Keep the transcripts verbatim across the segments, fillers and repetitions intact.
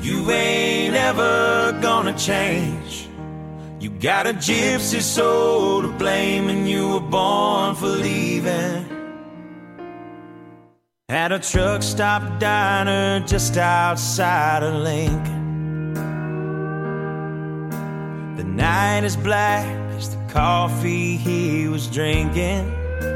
You ain't ever gonna change. You got a gypsy soul to blame, and you were born for leaving. At a truck stop diner just outside of Lincoln, the night is black as the coffee he was drinking,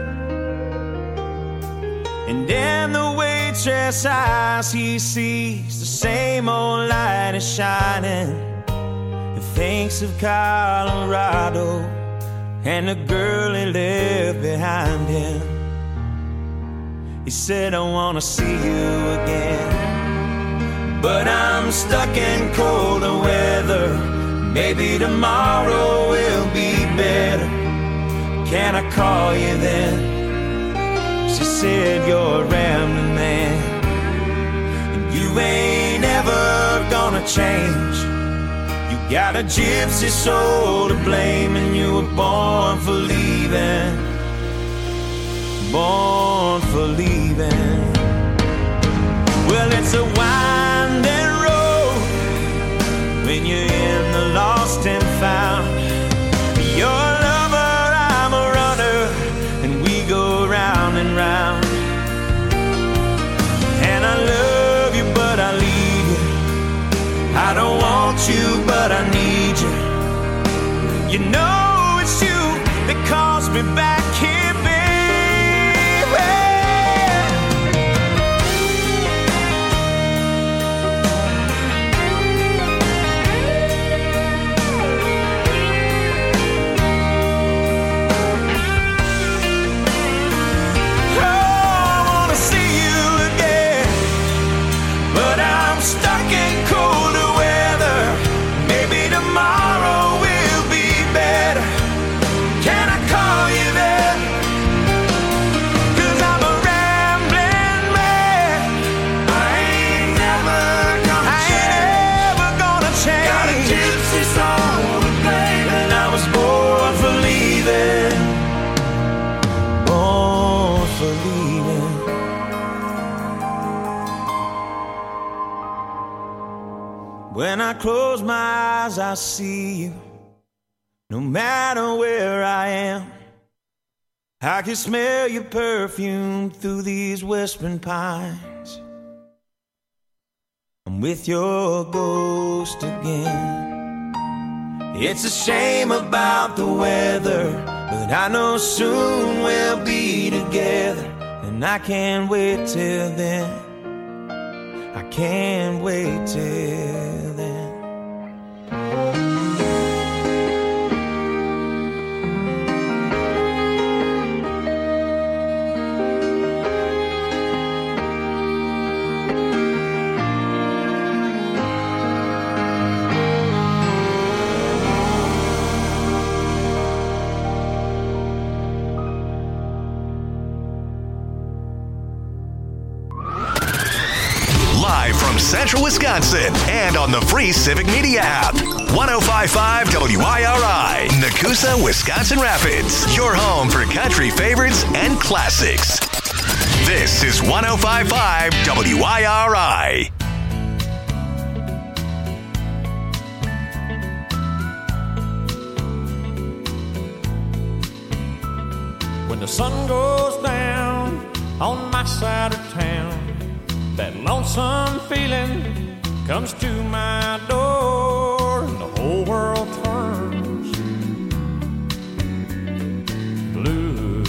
and in the waitress' eyes he sees the same old light is shining, and thinks of Colorado and the girl he left behind him. He said, I wanna see you again, but I'm stuck in colder weather. Maybe tomorrow will be better. Can I call you then? She said, you're a rambling man, and you ain't ever gonna change. You got a gypsy soul to blame, and you were born for leaving. Born for leaving. Well, it's a winding road when you're in the lost and found. You're a lover, I'm a runner, and we go round and round. And I love you, but I leave you. I don't want you, but I need you. You know it's you that calls me back here. When I close my eyes, I see you. No matter where I am, I can smell your perfume through these whispering pines. I'm with your ghost again. It's a shame about the weather, but I know soon we'll be together, and I can't wait till then. I can't wait till then. Central Wisconsin and on the free Civic Media app. one oh five point five W I R I, Nakusa, Wisconsin Rapids. Your home for country favorites and classics. This is one oh five point five W I R I. When the sun goes down on my side of town, that lonesome feeling comes to my door, and the whole world turns blue.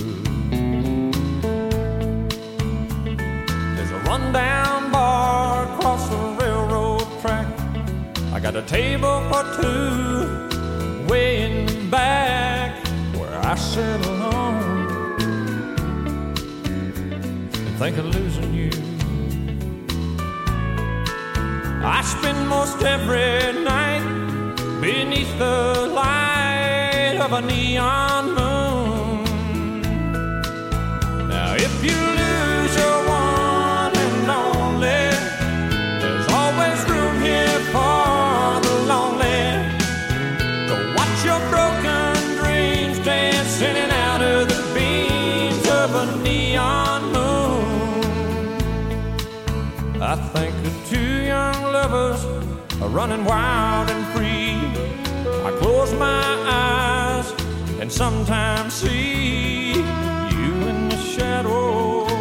There's a rundown bar across the railroad track. I got a table for two way in the back where I sit alone and think of losing you. I spend most every night beneath the light of a neon moon. Now if you lose your one and only, there's always room here for the lonely to watch your broken dreams dance in and out of the beams of a neon moon. I think of two young lovers running wild and free. I close my eyes and sometimes see you in the shadows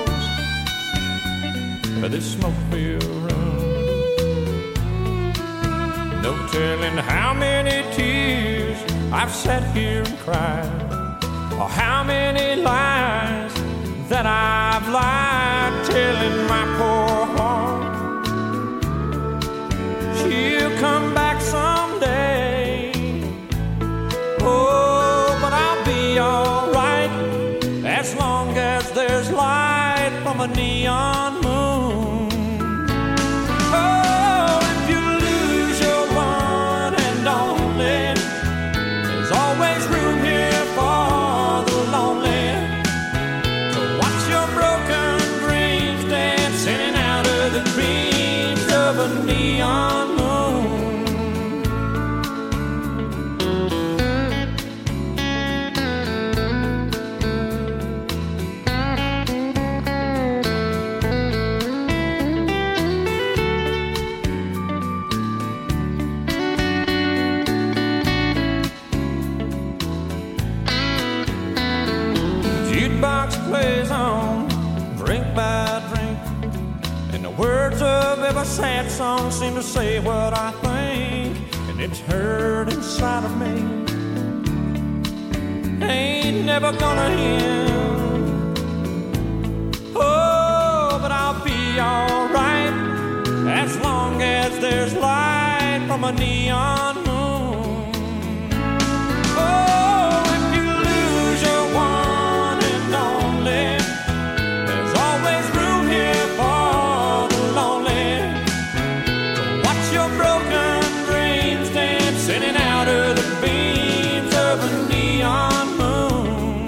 of this smoke-filled room. No telling how many tears I've sat here and cried, or how many lies that I've lied, telling my poor heart she'll come back someday. Oh, but I'll be alright as long as there's light from a neon moon. Oh, if you lose your one and only, there's always room here for the lonely to watch your broken dreams dancing out of the dreams of a neon moon. Plays on, drink by drink, and the words of every sad song seem to say what I think, and it's heard inside of me. Ain't never gonna end. Oh, but I'll be alright as long as there's light from a neon moon. Oh, if you lose your one, there's always room here for the lonely to watch your broken dreams dancing out of the beams of a neon moon.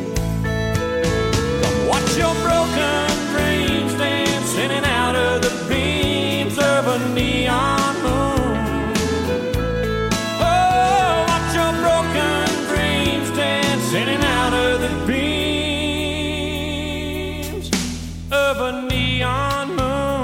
Come watch your broken dreams dancing out of the beams of a neon moon. Oh, watch your broken dreams dancing out of the beams of a neon moon.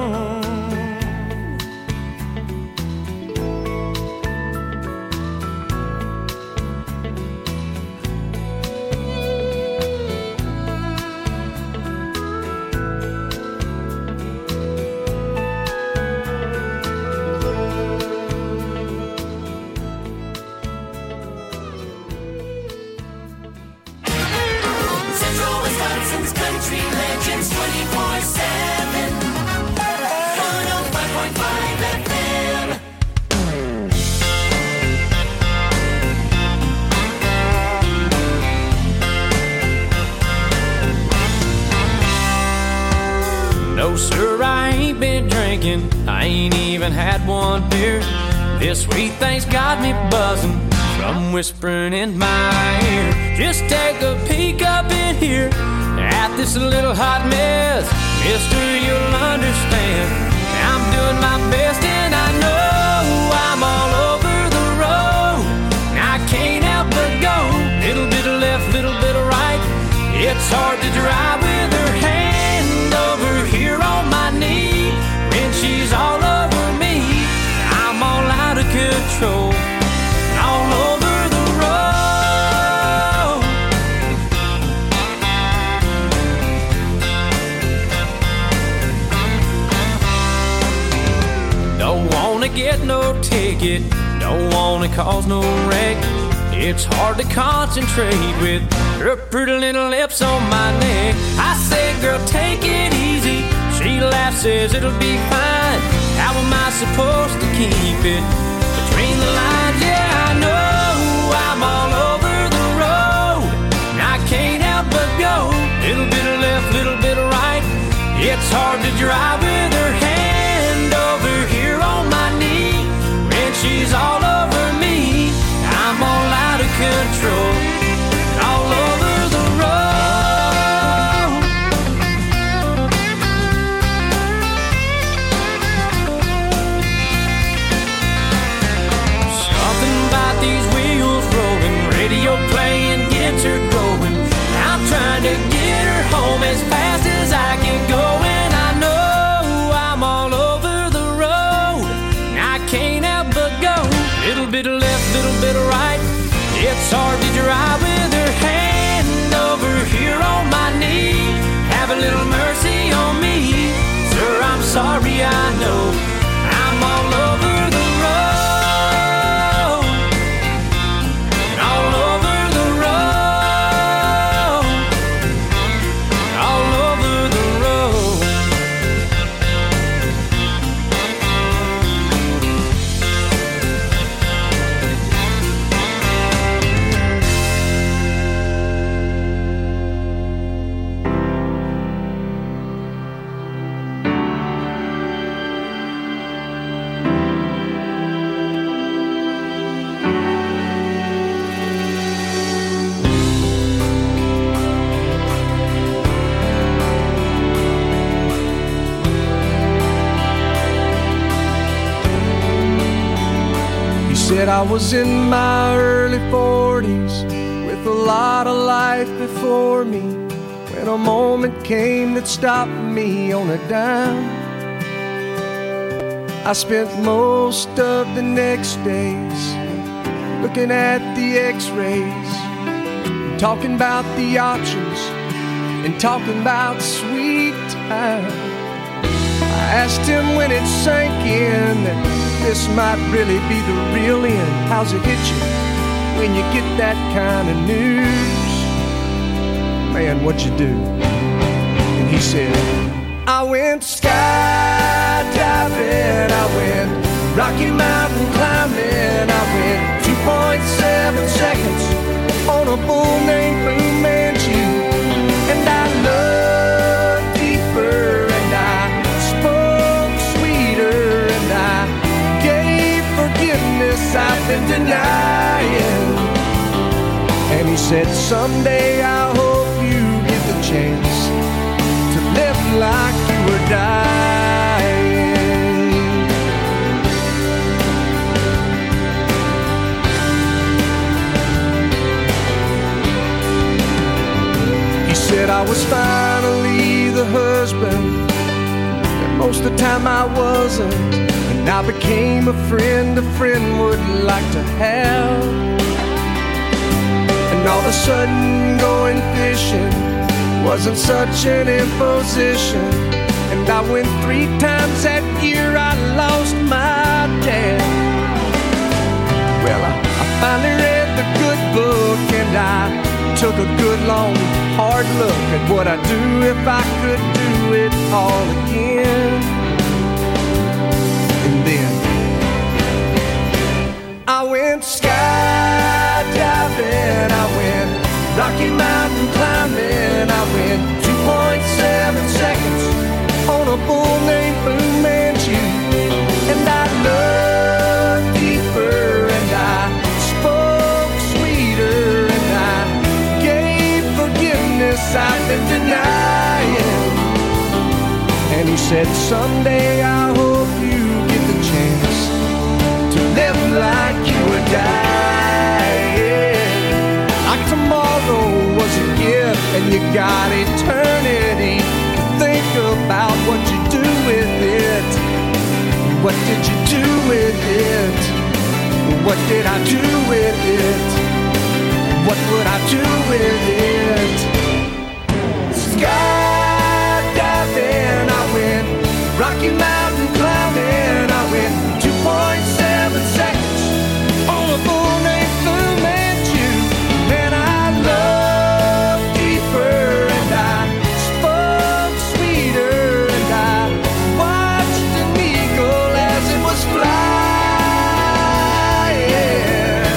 Central Wisconsin's country legends twenty-four seven. one oh five point five F M. No, sir, I ain't been drinking. I ain't even had one beer. This sweet thing's got me buzzing from whispering in my ear. Just take a peek up in here at this little hot mess. Mister, you'll understand I'm doing my best, and I know I'm all over the road. I can't help but go little bit of left, little bit of right. It's hard to drive with her hand over here on my knee when she's all over me. I'm all out of control, all over the road. Don't wanna get no ticket, don't wanna cause no wreck. It's hard to concentrate with her pretty little lips on my neck. I say, girl, take it easy. She laughs, says it'll be fine. How am I supposed to keep it between the lines? Yeah, I know I'm all over the road, and I can't help but go little bit of left, little bit of right. It's hard to drive with her hand over here on my knee when she's all over me. I'm all out of control, all over the road. Something about these wheels rolling, radio playing gets her going. I'm trying to get her home as fast as I can go, and I know it's hard to dry with her hand over here on my knee. Have a little mercy on me, sir, I'm sorry, I know I'm all over the road, all over the road, all over the road. Said I was in my early forties with a lot of life before me, when a moment came that stopped me on a dime. I spent most of the next days looking at the x-rays, talking about the options and talking about sweet time. I asked him when it sank in that this might really be the real end. How's it hit you when you get that kind of news? Man, what'd you do? And he said, I went skydiving, I went Rocky Mountain climbing, I went two point seven seconds on a bull named Fu Manchu. And I loved deeper, and I spoke sweeter, and I gave forgiveness I've been denying. And he said, someday I hope you get the chance to live like you were dying. He said I was finally the husband that most of the time I wasn't, and I became a friend a friend would like to have. And all of a sudden going fishing wasn't such an imposition, and I went three times that year. I lost my dad. Well, I, I finally read the good book, and I took a good long hard look at what I'd do if I could do it all again. And then I went skydiving, I went Rocky Mountain climbing, I went two point seven seconds on a bull named Fu Manchu. And I loved deeper, and I spoke sweeter, and I gave forgiveness I've been denying. And he said, someday I hope you get the chance to live like you were dying. Like tomorrow was a gift, and you got eternity to think about what you do with it. What did you do with it? What did I do with it? What would I do with it? Skydiving, I went Rocky Mountain climbing, I went two point seven seconds on a bull named Fu Manchu. Man, I loved deeper, and I spoke sweeter, and I watched an eagle as it was flying.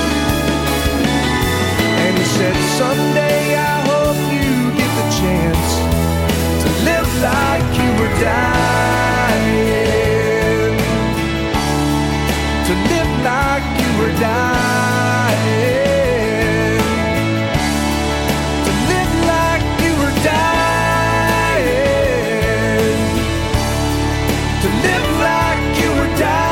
And he said, someday I hope you get the chance to live like you were dying, to live like you were dying, to live like you were dying, to live like you were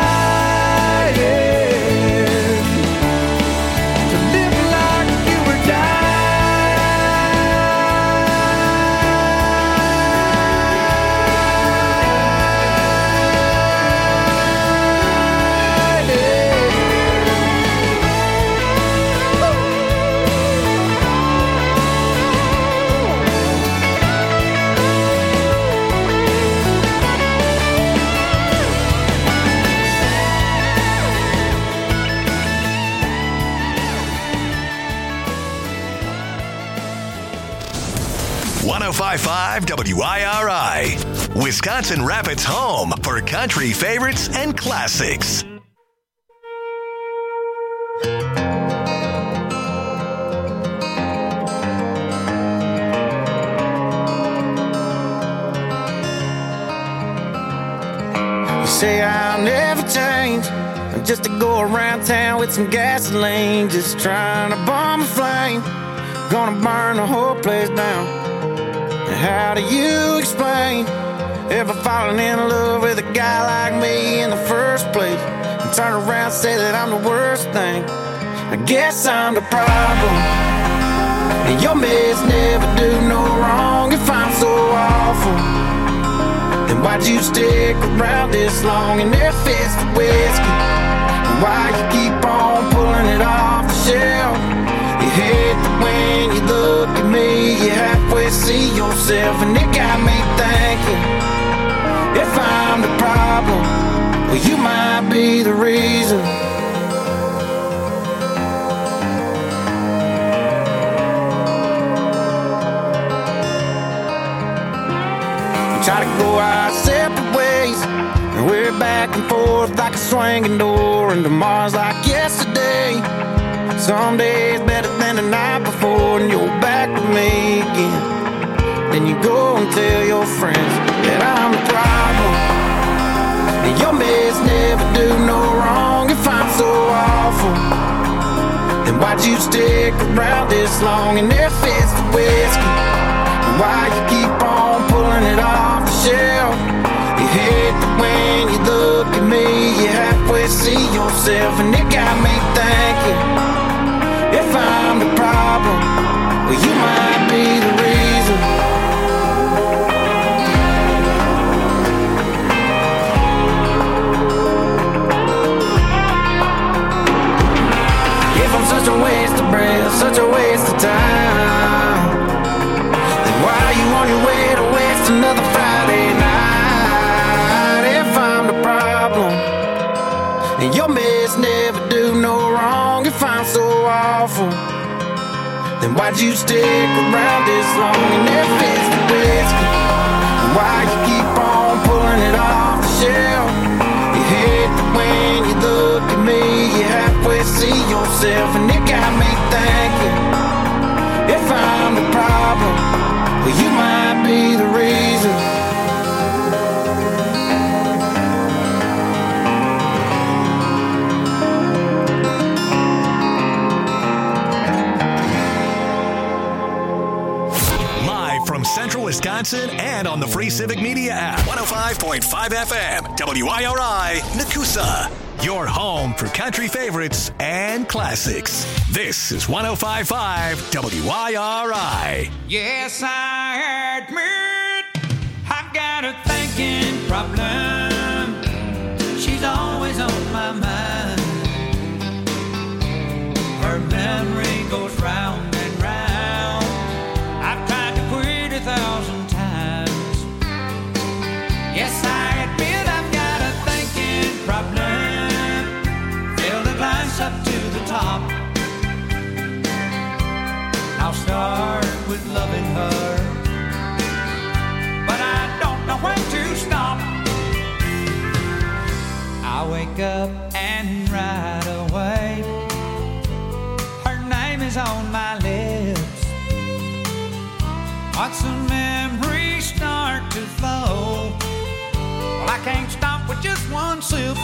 dying, to live like you were dying. oh five point five W I R I, Wisconsin Rapids' home for country favorites and classics. You say I'll never change, I'm just to go around town with some gasoline, just trying to bomb a flame, gonna burn the whole place down. And how do you explain ever falling in love with a guy like me in the first place, and turn around and say that I'm the worst thing? I guess I'm the problem, and your meds never do no wrong. If I'm so awful, then why'd you stick around this long in their fist of whiskey? And why you keep on pulling it off the shelf? You hate that when you look at me, you halfway see yourself, and it got me thinking, if I'm the problem, well, you might be the reason. We try to go our separate ways, and we're back and forth like a swinging door, and tomorrow's like yesterday. Some days better than the night before, and you're back with me again. Then you go and tell your friends that I'm the problem, and your meds never do no wrong. If I'm so awful, then why'd you stick around this long in their fist of whiskey? And why you keep on pulling it off the shelf? You hate that when you look at me, you halfway see yourself, and it got me thinking, if I'm the problem, well, you might be the reason. If I'm such a waste of breath, such a waste of time, then why are you on your way to waste another Friday night? If I'm the problem, and your meds never do no wrong. If I'm so awful, then why'd you stick around this long in their fist of whiskey? And why you keep on pulling it off the shelf? You hate that when you look at me, you halfway see yourself, and it got me thinking, if I'm the problem, well, you might be the reason. Central Wisconsin and on the free Civic Media app. one oh five point five F M, W I R I, Nakusa. Your home for country favorites and classics. This is one oh five point five W I R I. Yes, I admit I've got a thinking problem. She's always on my mind. Her memory goes round and round. I've tried to quit a thousand times. Yes, I admit I've got a thinking problem. Fill the glass up to the top. I'll start with loving her, but I don't know when to stop. I wake up and right away her name is on my lips. Once the memories start to flow, well, I can't stop with just one sip.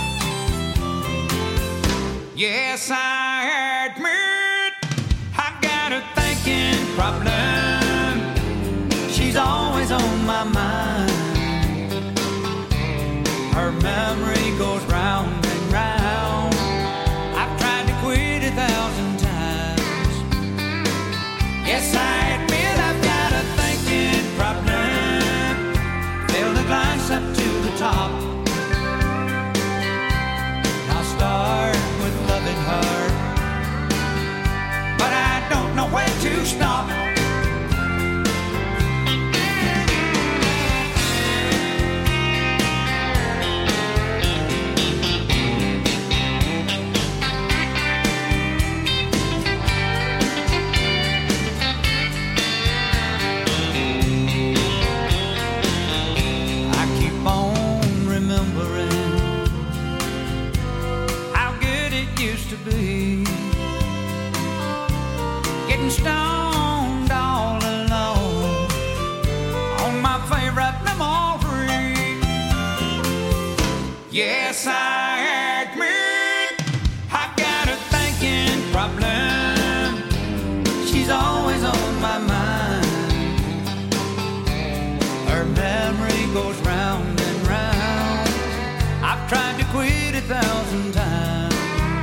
Yes, I admit I've got a thinking problem. She's always on my mind. Her memory goes round and round. I've tried to quit a thousand times. Yes, I admit I've got a thinking problem. Fill the glass up to the top. I'll start with loving her, but I don't know when to stop. used to be. Getting stoned all alone on my favorite memory. Yes, I admit I got a thinking problem. She's always on my mind. Her memory goes round and round. I've tried to quit a thousand times.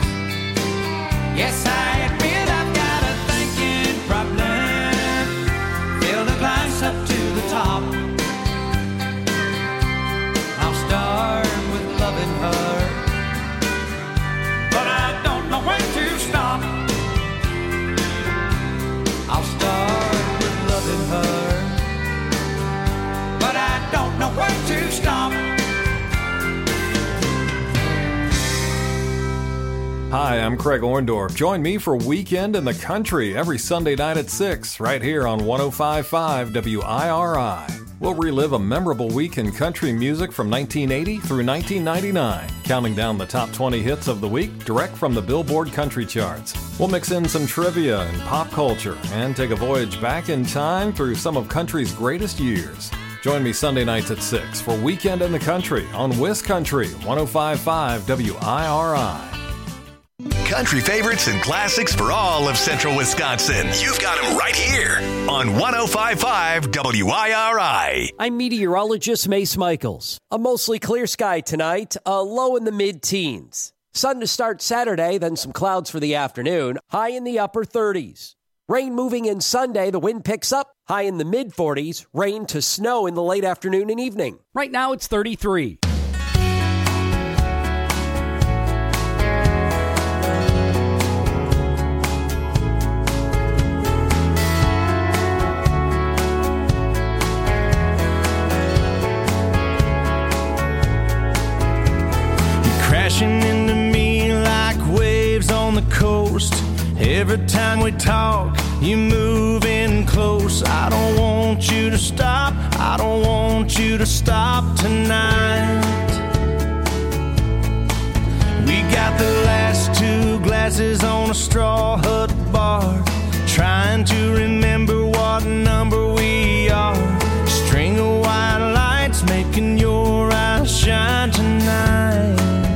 Yes, I admit I've got a thinking problem. Fill the glass up to the top. I'll start with loving her, but I don't know when to stop. I'll start with loving her, but I don't know when to stop. Hi, I'm Craig Orndorff. Join me for Weekend in the Country every Sunday night at six, right here on one oh five point five W I R I. We'll relive a memorable week in country music from nineteen eighty through nineteen ninety-nine, counting down the top twenty hits of the week direct from the Billboard Country Charts. We'll mix in some trivia and pop culture and take a voyage back in time through some of country's greatest years. Join me Sunday nights at six for Weekend in the Country on WisCountry one oh five point five W I R I. Country favorites and classics for all of central Wisconsin. You've got them right here on one oh five point five W I R I. I'm meteorologist Mace Michaels. A mostly clear sky tonight, a low in the mid-teens. Sun to start Saturday, then some clouds for the afternoon, high in the upper thirties. Rain moving in Sunday, the wind picks up, high in the mid-forties, rain to snow in the late afternoon and evening. Right now it's thirty-three. Crashing into me like waves on the coast. Every time we talk, you move in close. I don't want you to stop. I don't want you to stop tonight. We got the last two glasses on a straw hut bar, trying to remember what number we are. String of white lights making your eyes shine tonight.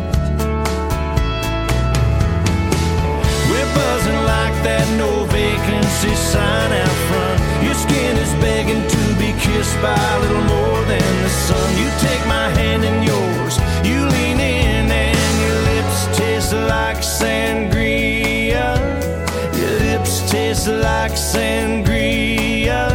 Buzzing like that no vacancy sign out front. Your skin is begging to be kissed by a little more than the sun. You take my hand in yours, you lean in, and your lips taste like sangria. Your lips taste like sangria.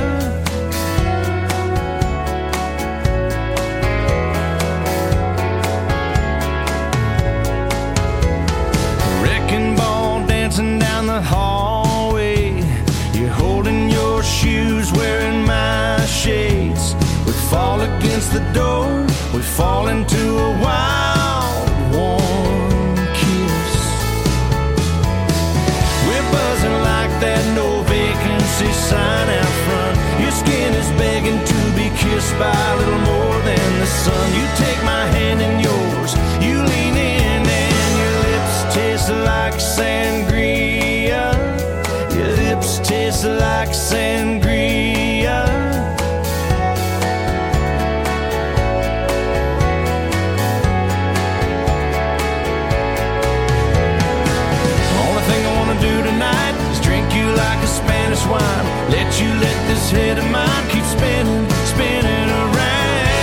Down the hallway, you're holding your shoes, wearing my shades. We fall against the door, we fall into a wild, warm kiss. We're buzzing like that no vacancy sign out front. Your skin is begging to be kissed by a little more than the sun. You take my hand in yours, you lean in, and your lips taste like sangria. Your lips taste like sangria. Only thing I wanna do tonight is drink you like a Spanish wine. Let you let this head of mine keep spinning, spinning around.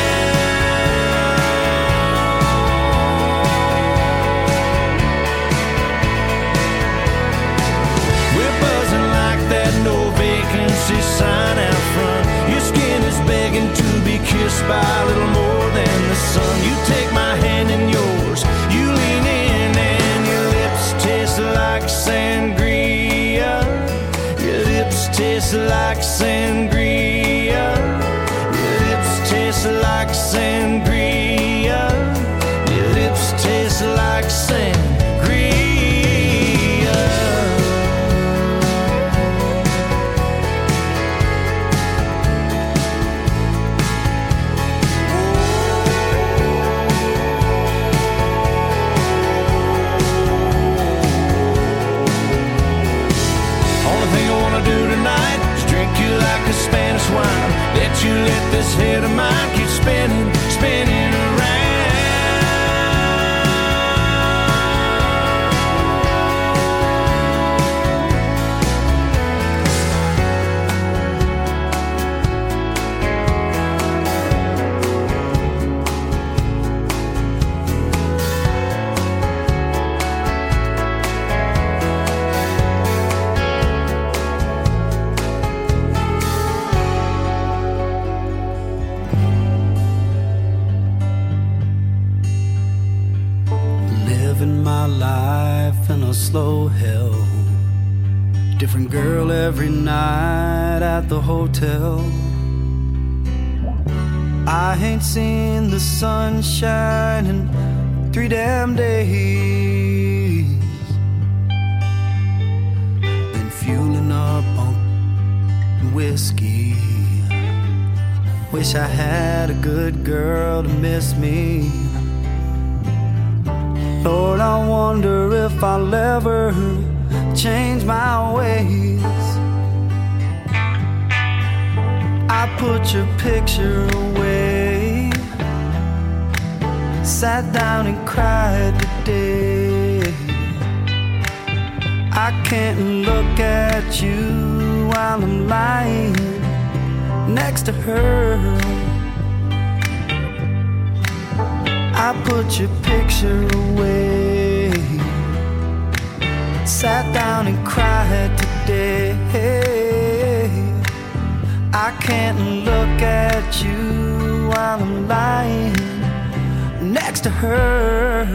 That no vacancy sign out front. Your skin is begging to be kissed by a little more than the sun. You take my hand in yours, you lean in, and your lips taste like sangria. Your lips taste like sangria. Your lips taste like sangria. Your lips taste like sangria. this head of mine keeps spinning, spinning around. Slow hell, different girl every night at the hotel. I ain't seen the sunshine in three damn days. Been fueling up on whiskey. Wish I had a good girl to miss me. Lord, I wonder if I'll ever change my ways. I put your picture away, sat down and cried today. I can't look at you while I'm lying next to her. I put your picture away, sat down and cried today. I can't look at you while I'm lying next to her.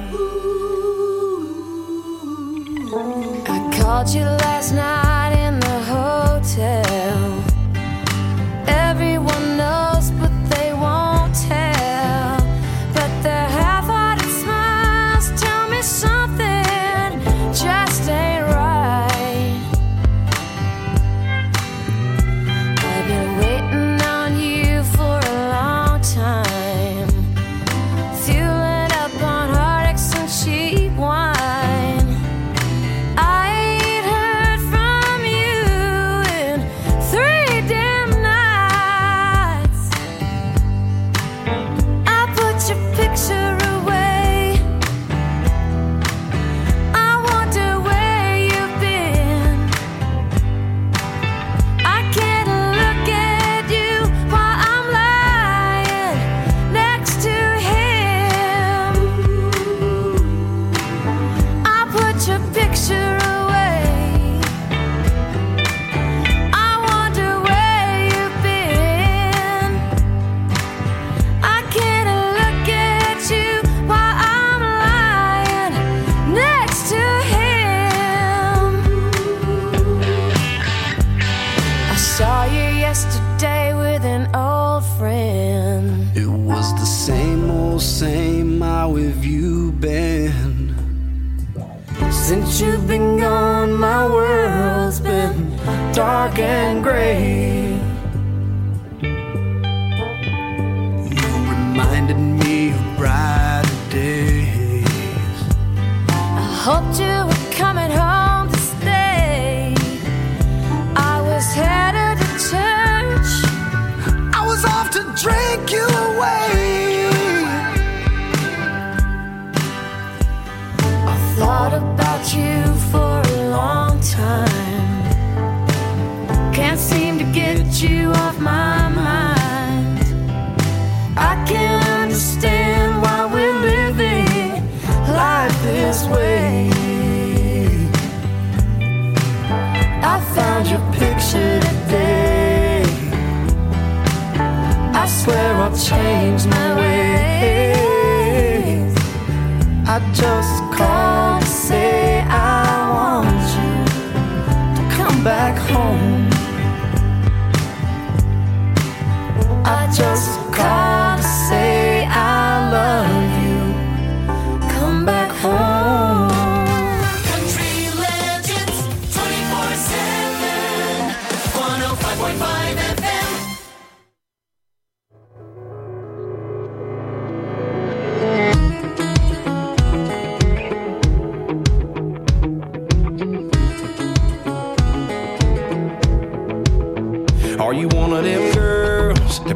I called you last night in the hotel. Everyone knows, but they won't tell. Their half-hearted smiles tell me something just ain't right. I've been waiting on you for a long time, fueling up on heartaches and cheap wine. I ain't heard from you in three damn nights. I put your picture away. I wonder where you've been. I can't look at you while I'm lying next to him. I put your picture away. I wonder where you've been. I can't look at you while I'm lying next to him. I saw you yesterday with an old friend. It was the same old same. How have you been? Since you've been gone, my world's been dark and gray. You reminded me of brighter days. I hoped you were coming home to stay. I was headed to church. I was off to drink you away. I thought about you for a long time. Can't seem to get you off my mind. I can't understand why we're living life this way. I found your picture today. I swear I'll change my ways. I just called to say I want you to come back home. I just called to say I love you. Come back home. Country legends, twenty-four seven, one oh five point five F M.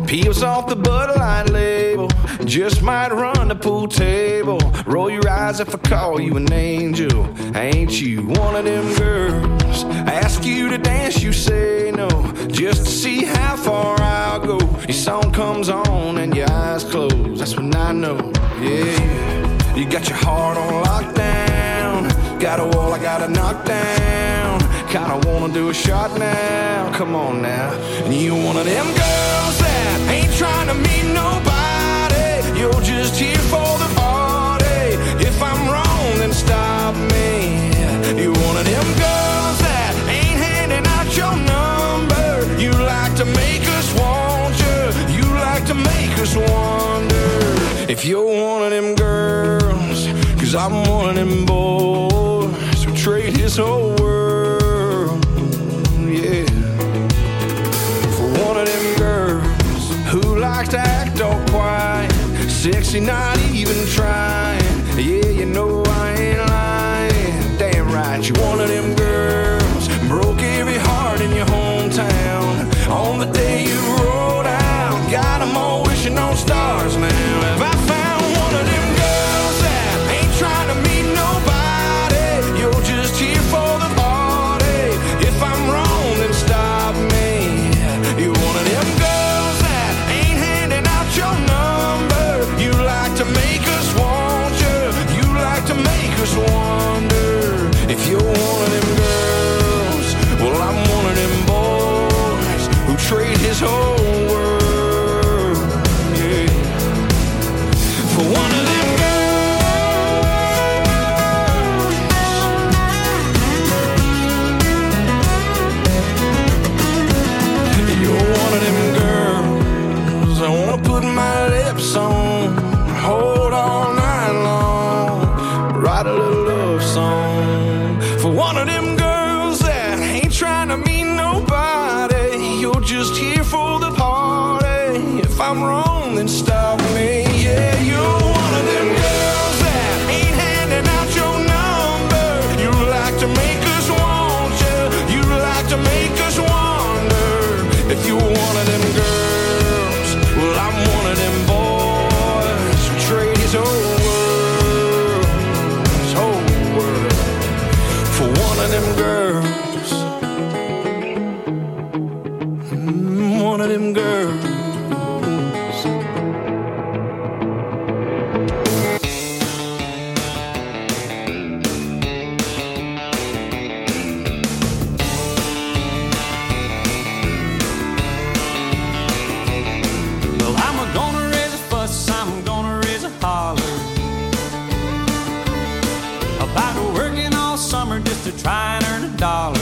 Peels off the Bud Light label, just might run the pool table. Roll your eyes if I call you an angel. Ain't you one of them girls? Ask you to dance, you say no, just to see how far I'll go. Your song comes on and your eyes close, that's when I know, yeah. You got your heart on lockdown, got a wall I gotta knock down. Kinda wanna do a shot now, come on now. And you one of them girls that ain't trying to meet nobody, you're just here for the party. If I'm wrong, then stop me. You're one of them girls that ain't handing out your number. You like to make us want you, you like to make us wonder if you're one of them girls. Cause I'm one of them boys who trade his whole world, yeah, for one of them girls who likes to act all quiet, sexy, not even trying. Yeah, you know I ain't lying. Damn right, you're one of them girls broke every heart in your hometown on the day you rolled out. Got them all wishing on stars now. Have I found one of them girls that ain't trying to meet nobody, you're just here for the party. If I'm wrong, then stop me. You're one of them girls that ain't handing out your number. You like to make us want you, you like to make us wonder if you're one of them girls. Well, I'm one of them boys who trade his whole world, yeah, for one of them I wanna put my lips on, hold all night long, write a little love song for one of them girls that ain't trying to meet nobody. You're just here for the party. If I'm wrong, then stop me. Yeah, you're one of them girls that ain't handing out your number. You like to make us want you, you like to make us wonder if you're one of them girls. Well, I'm one of them boys who trade his whole world, his whole world, for one of them girls. Mm, one of them girls. To try and earn a dollar.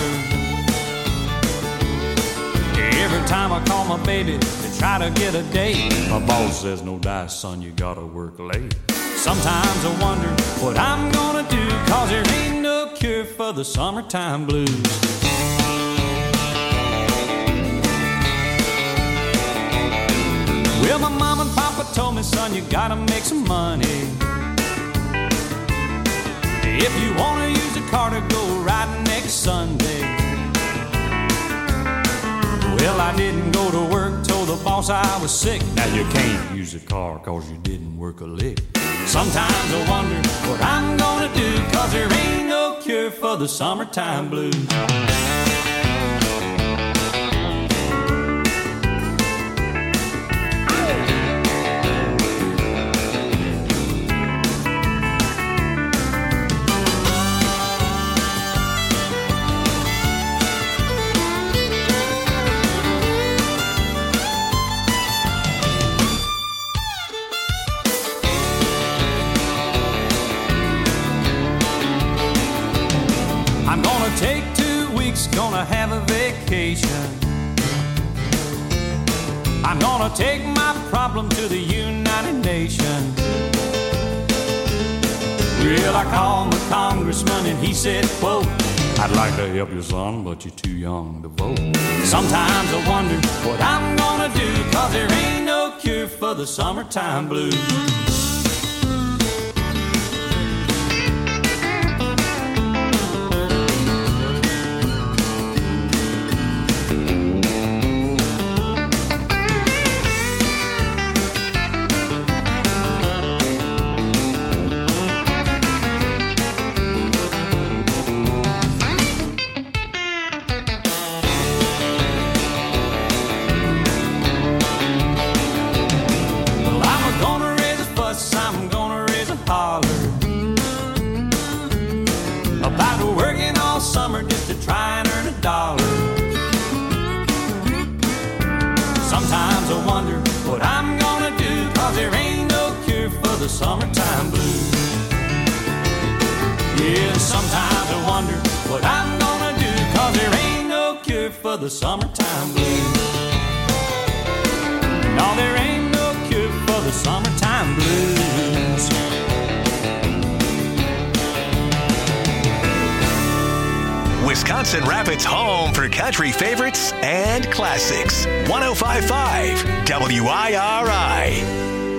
Every time I call my baby to try to get a date, my boss says, no dice, son, you gotta work late. Sometimes I wonder what I'm gonna do, cause there ain't no cure for the summertime blues. Well, my mom and papa told me, son, you gotta make some money. If you wanna use a car to go riding next Sunday. Well, I didn't go to work, told the boss I was sick. Now you can't use a car cause you didn't work a lick. Sometimes I wonder what I'm gonna do, cause there ain't no cure for the summertime blues. Take two weeks, gonna have a vacation. I'm gonna take my problem to the United Nations. Well, I called the congressman and he said, quote, I'd like to help you, son, but you're too young to vote. Sometimes I wonder what I'm gonna do, cause there ain't no cure for the summertime blues. about working all summer just to try and earn a dollar. Sometimes I wonder what I'm gonna do, cause there ain't no cure for the summertime blues. Yeah, sometimes I wonder what I'm gonna do, cause there ain't no cure for the summertime blues. No, there ain't no cure for the summertime blues. Wisconsin Rapids' home for country favorites and classics. one oh five point five W I R I.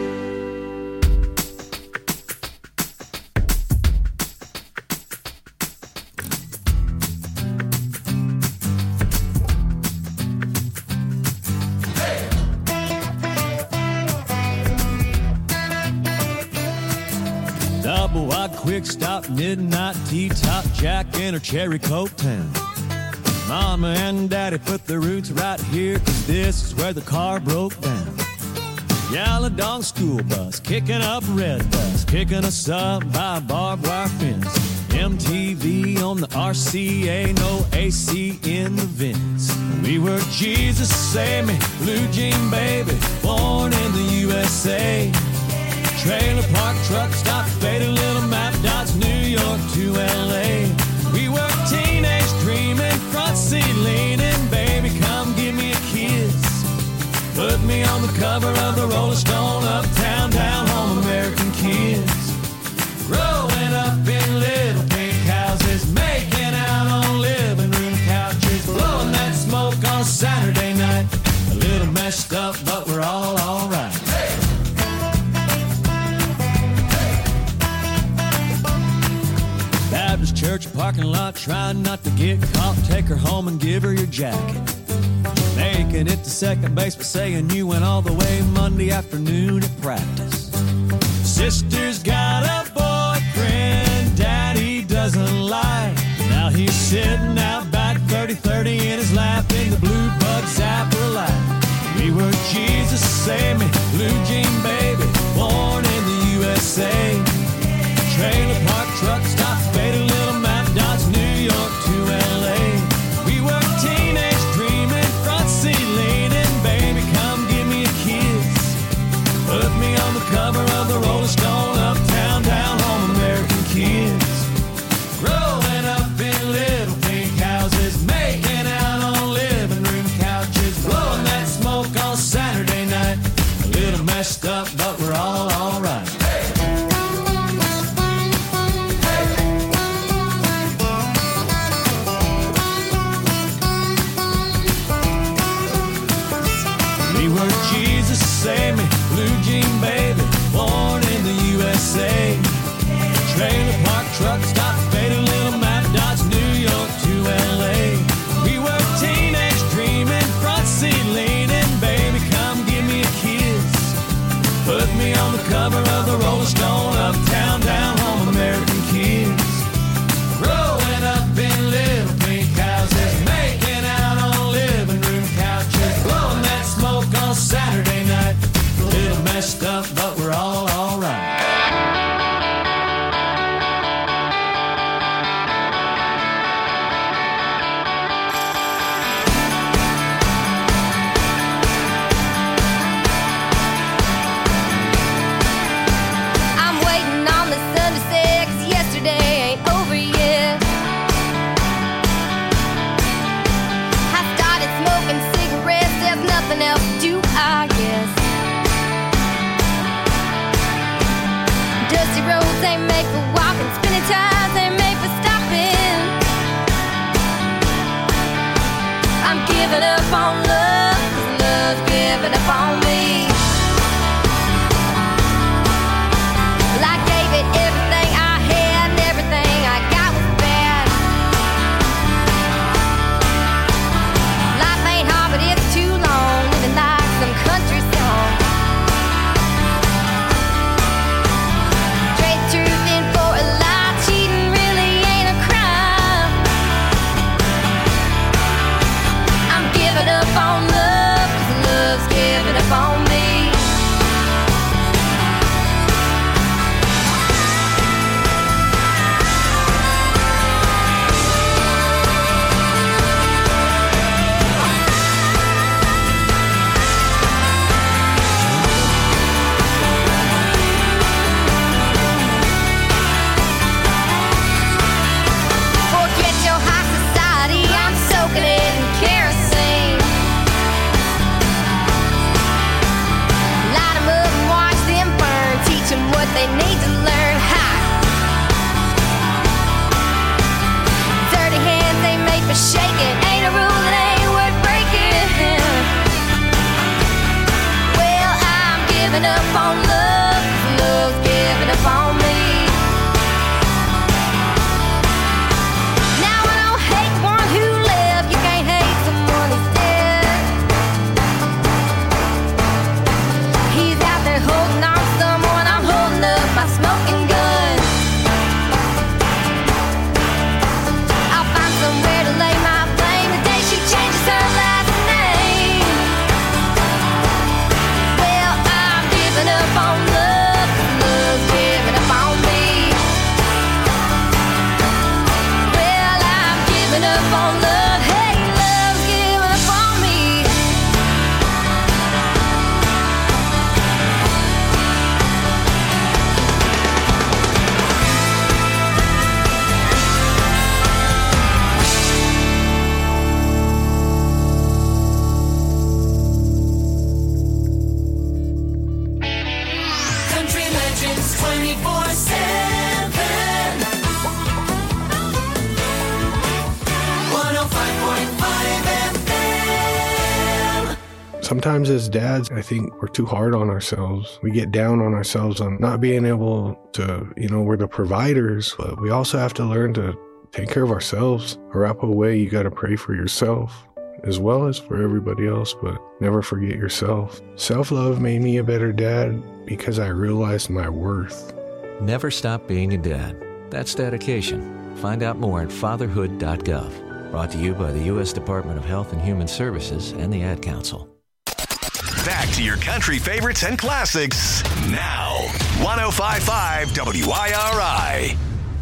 Double wide quick stop, midnight tea top, Jack in her cherry coke town. Mama and daddy put their roots right here, cause this is where the car broke down. Yellow dog school bus, kicking up red bus, picking us up by a barbed wire fence. M T V on the R C A, no A C in the vents. We were Jesus Save Me, Blue Jean Baby, born in the U S A. Trailer park, truck stop, faded little map dots, New York to L A. We were teenage dreaming, front seat leaning, baby, come give me a kiss. Put me on the cover of the Rolling Stone, uptown, down home, American kids. Growing up in little pink houses, making out on living room couches, blowing that smoke on a Saturday night. A little messed up, but we're all alright. Baptist church parking lot, trying not to get caught. Take her home and give her your jacket. Making it to second base, but saying you went all the way Monday afternoon at practice. Sister's got a boyfriend daddy doesn't like. Now he's sitting out back, thirty thirty in his lap, in the blue bug zapper light. We were Jesus Save Me, Blue Jean Baby, born in the U S A. Trailer park, truck stop, faded little map dots, New York to L A. We were teenage dreaming, front seat leaning, baby, come give me a kiss. Put me on the cover of the Rolling Stone, uptown, down home, American kids. Growing up in little pink houses, making out on living room couches, blowing that smoke on Saturday night. A up on love. Hey, love's give up on me. Country legends twenty-four seven. one oh five point five F M. Sometimes as dads, I think we're too hard on ourselves. We get down on ourselves on not being able to, you know, we're the providers, but we also have to learn to take care of ourselves. Arapaho way, you got to pray for yourself as well as for everybody else, but never forget yourself. Self-love made me a better dad because I realized my worth. Never stop being a dad. That's dedication. Find out more at fatherhood dot gov. Brought to you by the U S Department of Health and Human Services and the Ad Council. Back to your country favorites and classics now. one oh five point five W I R I.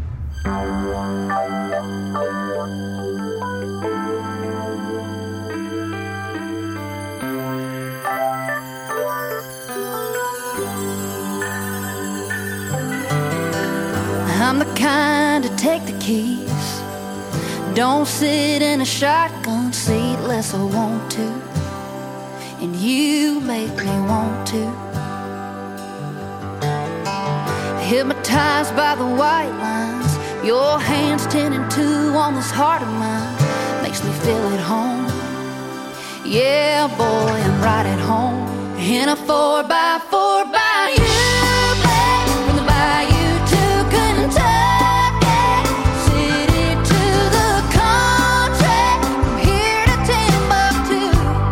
I'm the kind to take the keys. Don't sit in a shotgun seat unless I want to. And you make me want to. Hypnotized by the white lines, your hands ten and two on this heart of mine. Makes me feel at home. Yeah, boy, I'm right at home. In a four by four by you, babe. From the bayou to Kentucky, city to the country, from here to Timbuktu.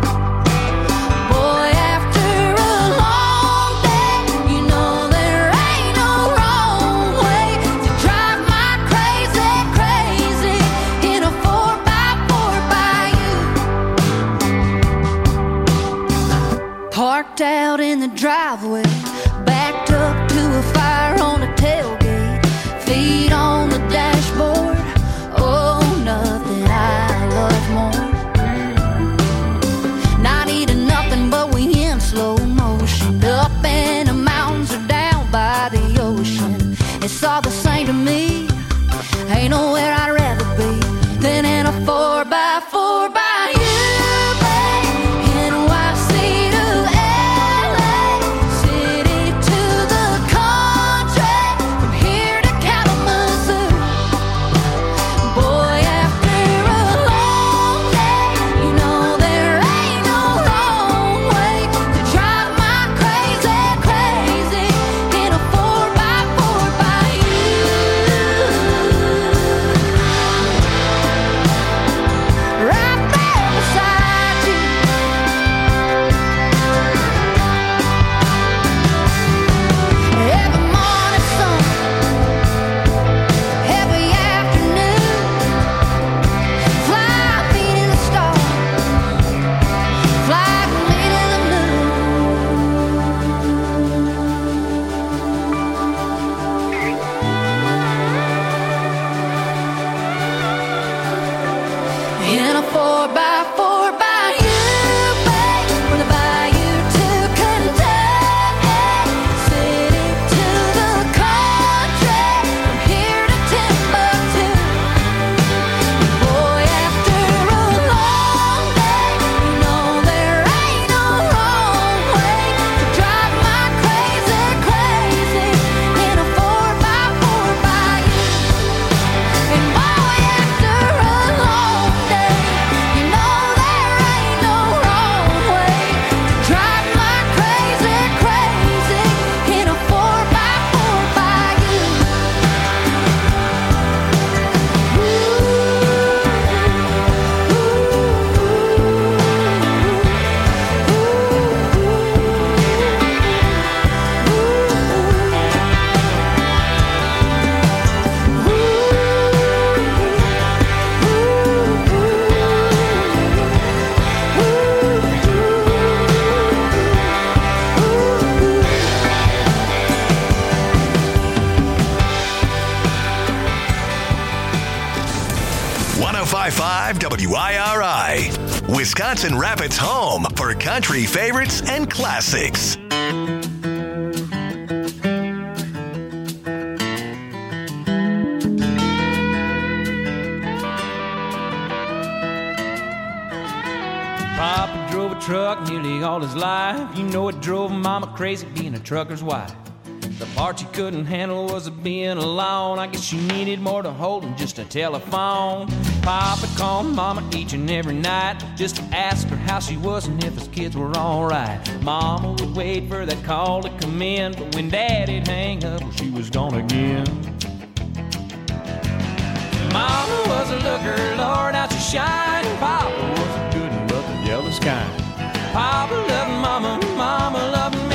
Boy, after a long day, you know there ain't no wrong way to drive my crazy, crazy in a four by four by you. Parked out in the driveway, backed up to a fire on a tailgate, feet on the dashboard. Oh, nothing I love more. Not eating nothing, but we in slow motion. Up in the mountains or down by the ocean. It's all the same to me. Ain't nowhere I'd rather be than in a four by four by you. N Y C to L A, city to the country, from here to Kalamazoo. Boy, after a long day, you know there ain't no wrong way to drive my crazy, crazy in a four by four by you. Right there beside you. Every morning sun, every afternoon, fly me to the stars, fly me to the moon. In a four by four by you, babe. From the bayou to Kentucky, city to the country, from here to Timbuktu. Boy, after a long day, you know there ain't no wrong way to drive my crazy, crazy in a four by four by you. And boy, after a long day, you know oh five point five W I R I, Wisconsin Rapids' home for country favorites and classics. Papa drove a truck nearly all his life. You know it drove Mama crazy being a trucker's wife. The part she couldn't handle was being alone. I guess she needed more to hold than just a telephone. Papa called Mama each and every night just to ask her how she was and if his kids were alright. Mama would wait for that call to come in, but when Daddy'd hang up, well, she was gone again. Mama was a looker, Lord, how she shined. Papa was a good and but the jealous kind. Papa loved Mama, Mama loved me.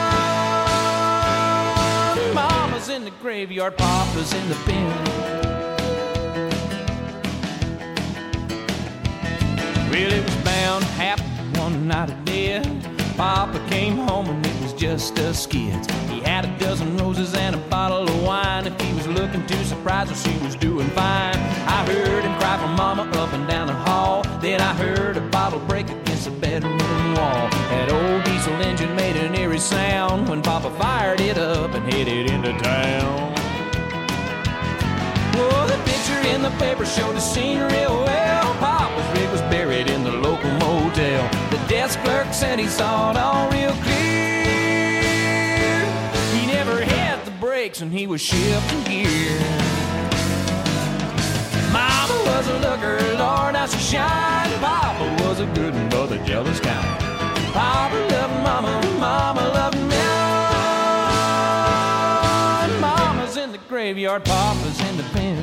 Mama's in the graveyard, Papa's in the bin. Well, it was bound to happen one night of death. Papa came home and it was just us kids. He had a dozen roses and a bottle of wine. If he was looking too surprised, well, she was doing fine. I heard him cry for Mama up and down the hall. Then I heard a bottle break against the bedroom wall. That old diesel engine made an eerie sound when Papa fired it up and headed into town. Oh, the picture in the paper showed the scene real well. Papa's rig was buried in the local motel. The desk clerk said he saw it all real clear. He never hit the brakes and he was shifting gear. Mama was a looker, Lord, how she shined. Papa was a good and but a jealous kind. Papa loved Mama, Mama loved me. Mama's in the graveyard, Papa's in the pen.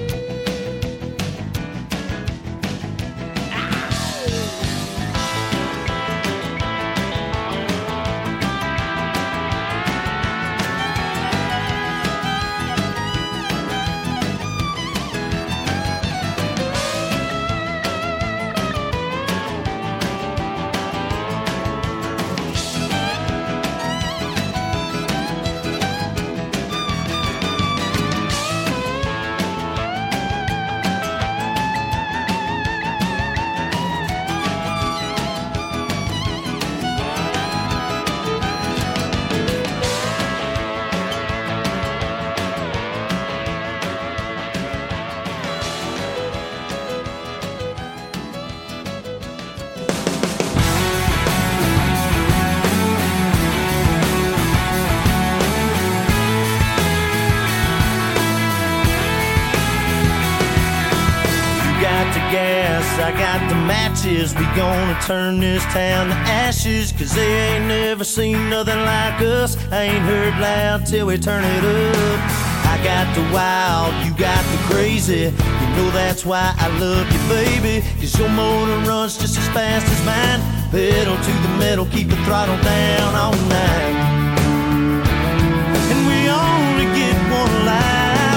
I got the matches, we gonna turn this town to ashes. Cause they ain't never seen nothing like us. I ain't heard loud till we turn it up. I got the wild, you got the crazy. You know that's why I love you, baby. Cause your motor runs just as fast as mine. Pedal to the metal, keep the throttle down all night. And we only get one life.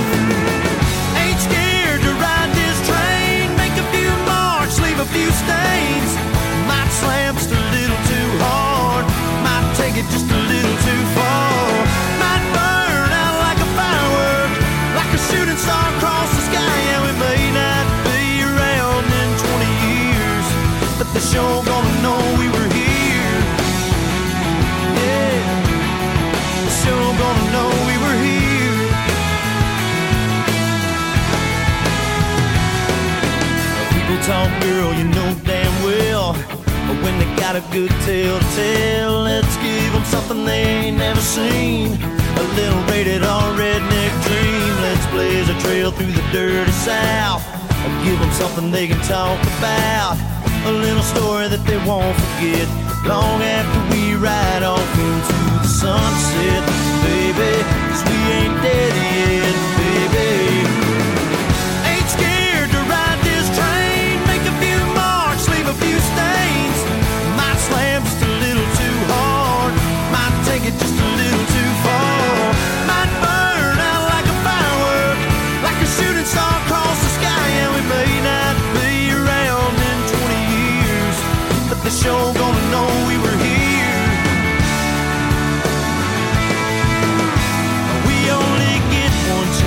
Leave a few stains. Might slam just a little too hard. Might take it just a little too far. Might burn out like a firework, like a shooting star across the sky. Yeah, we may not be around in twenty years, but they're sure gonna know we were here. Yeah, they're sure gonna know we were here. Talk, girl, you know damn well, but when they got a good tale to tell, let's give them something they ain't never seen. A little rated R redneck dream. Let's blaze a trail through the dirty South. Or give them something they can talk about. A little story that they won't forget long after we ride off into the sunset, baby. Cause we ain't dead yet, baby. Ain't scared to ride this train. Leave a few stains. Might slam just a little too hard. Might take it just a little too far. Might burn out like a firework, like a shooting star across the sky. And we may not be around in twenty years, but they're sure gonna know we were here. We only get one chance.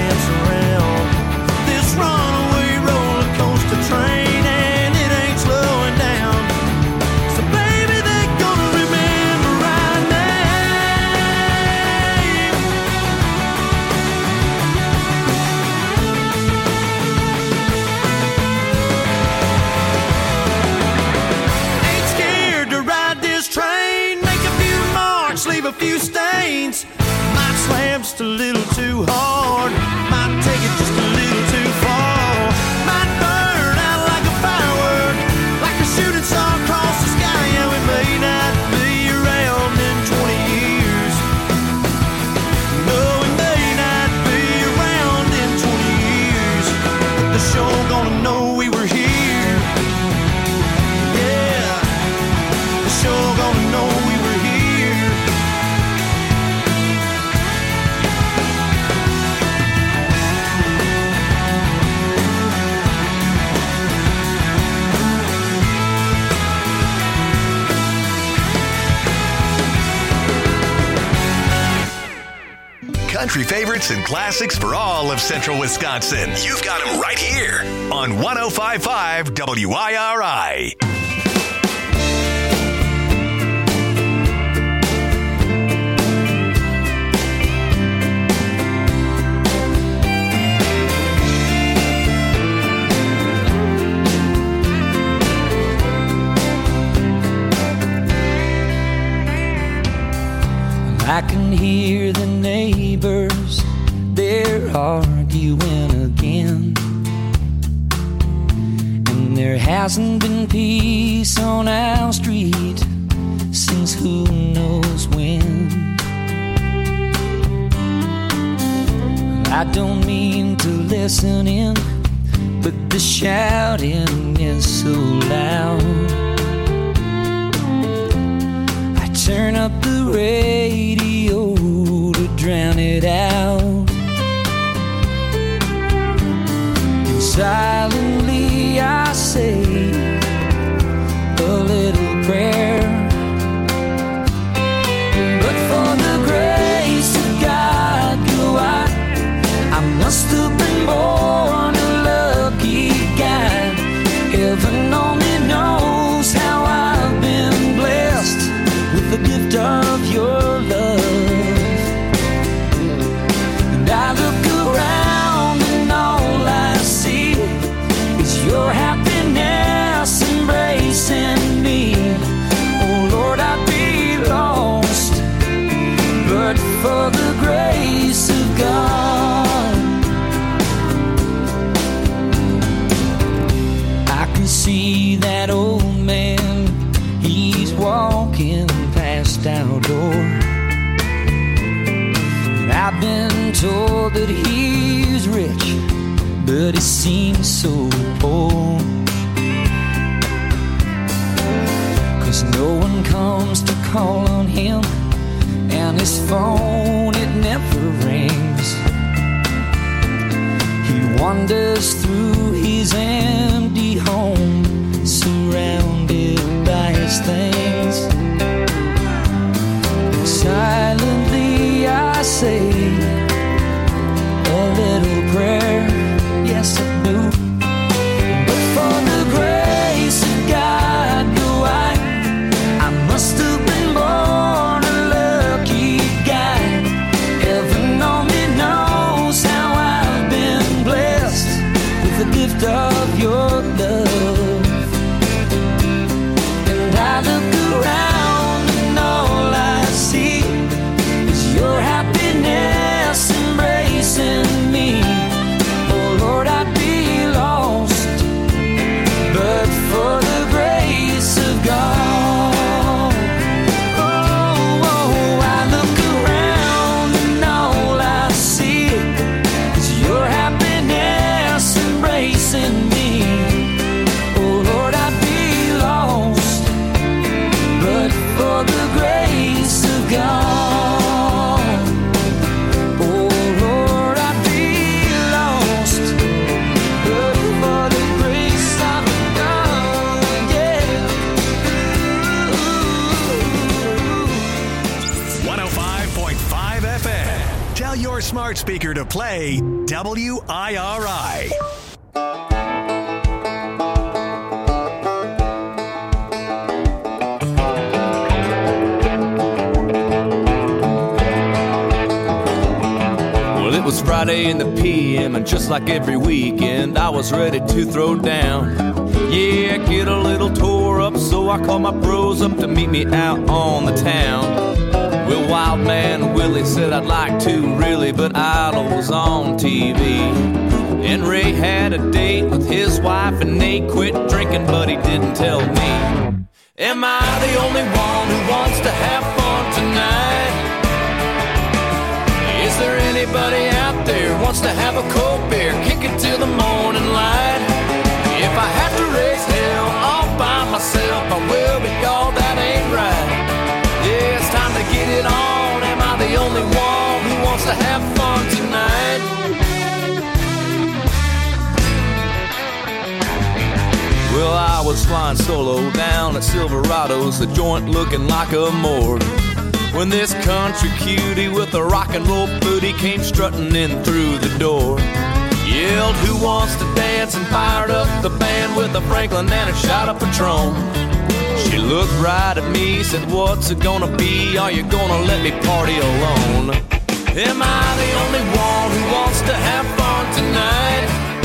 they're sure gonna know we were here. Yeah, they're sure gonna know we were here. Country favorites and classics for all of central Wisconsin. You've got them right here on one oh five point five W I R I. I can hear the neighbors, they're arguing again. And there hasn't been peace on our street since who knows when. I don't mean to listen in, but the shouting is so loud. Turn up the radio to drown it out. And silently I say a little prayer. But for the grace of God, go I, I must have been born a lucky guy. Heaven only knows how I've been blessed with the gift of your love. And I look around and all I see is your happiness embracing me. Oh Lord, I'd be lost but for the grace of God. I can see that old man, he's walking past our door. And I've been told that he's rich, but he seems so poor. Cause no one comes to call on him, and his phone, it never rings. He wanders through his empty home, surrounded by his things. Silently I say a little prayer, yes I do. But for the grace of God, go I, I must have been born a lucky guy. Heaven only knows how I've been blessed with the gift of your love. And I look around and all I see is your happiness embracing me. Oh Lord, I'd be lost but for the grace of God. Oh, oh, I look around and all I see is your happiness embracing me. Oh Lord, I'd be lost but for the grace of God. Your smart speaker to play W I R I. Well, it was Friday in the P M, and just like every weekend, I was ready to throw down. Yeah, get a little tore up, so I called my bros up to meet me out on the town. Well, Wild Man Willie said I'd like to, really, but Idol was on T V. And Ray had a date with his wife, and Nate quit drinking, but he didn't tell me. Am I the only one who wants to have fun tonight? Is there anybody out there who wants to have a cold beer, kick it till the morning light? I was flying solo down at Silverado's, the joint looking like a morgue, when this country cutie with a rock and roll booty came strutting in through the door. Yelled, who wants to dance, and fired up the band with a Franklin and a shot of Patron. She looked right at me, said, what's it gonna be? Are you gonna let me party alone? Am I the only one who wants to have fun tonight?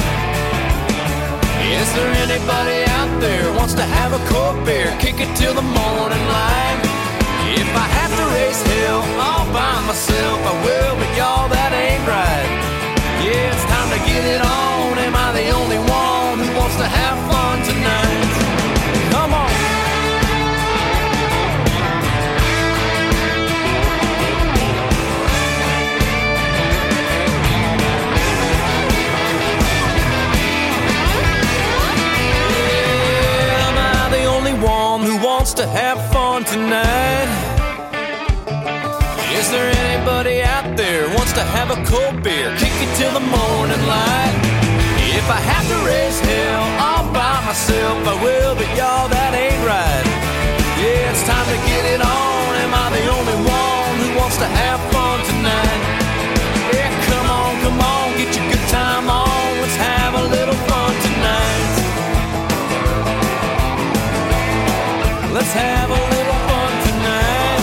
Is there anybody out there who wants to have a cold beer, kick it till the morning light? If I have to raise hell all by myself, I will, but y'all, that ain't right. Yeah, it's time to get it on. Am I the only one who wants to have fun tonight? Come on. Yeah, am I the only one who wants to have fun tonight? Is there anybody out there who wants to have a cold beer, kick it till the morning light? If I have to raise hell all by myself, I will, but y'all, that ain't right. Yeah, it's time to get it on. Am I the only one who wants to have fun tonight? Yeah, come on, come on, get your good time on. Let's have a little fun tonight. Let's have a little fun tonight.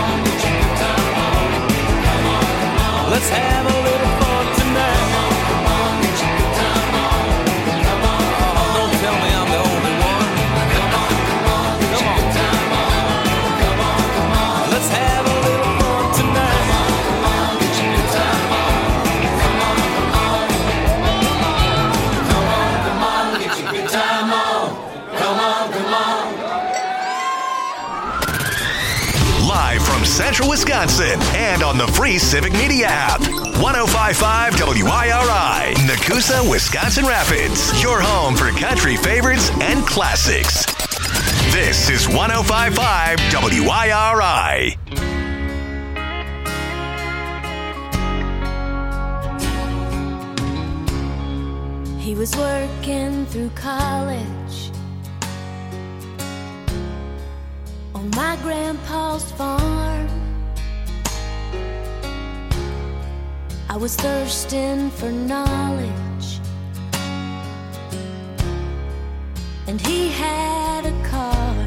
Let's have a little fun tonight. Come on, get your good time on. Come on, come on. Don't tell me I'm the only one. Come on, come on, get your good time on. Come on, come on. Let's have a little fun tonight. Come on, come on, get your good time on. Come on, come on. Come on, come on, get your good time on. Come on, come on. Live from Central Wisconsin and on the free Civic Media app. one oh five point five W I R I, Nakusa, Wisconsin Rapids. Your home for country favorites and classics. This is one oh five point five W I R I. He was working through college on my grandpa's farm. I was thirsting for knowledge, and he had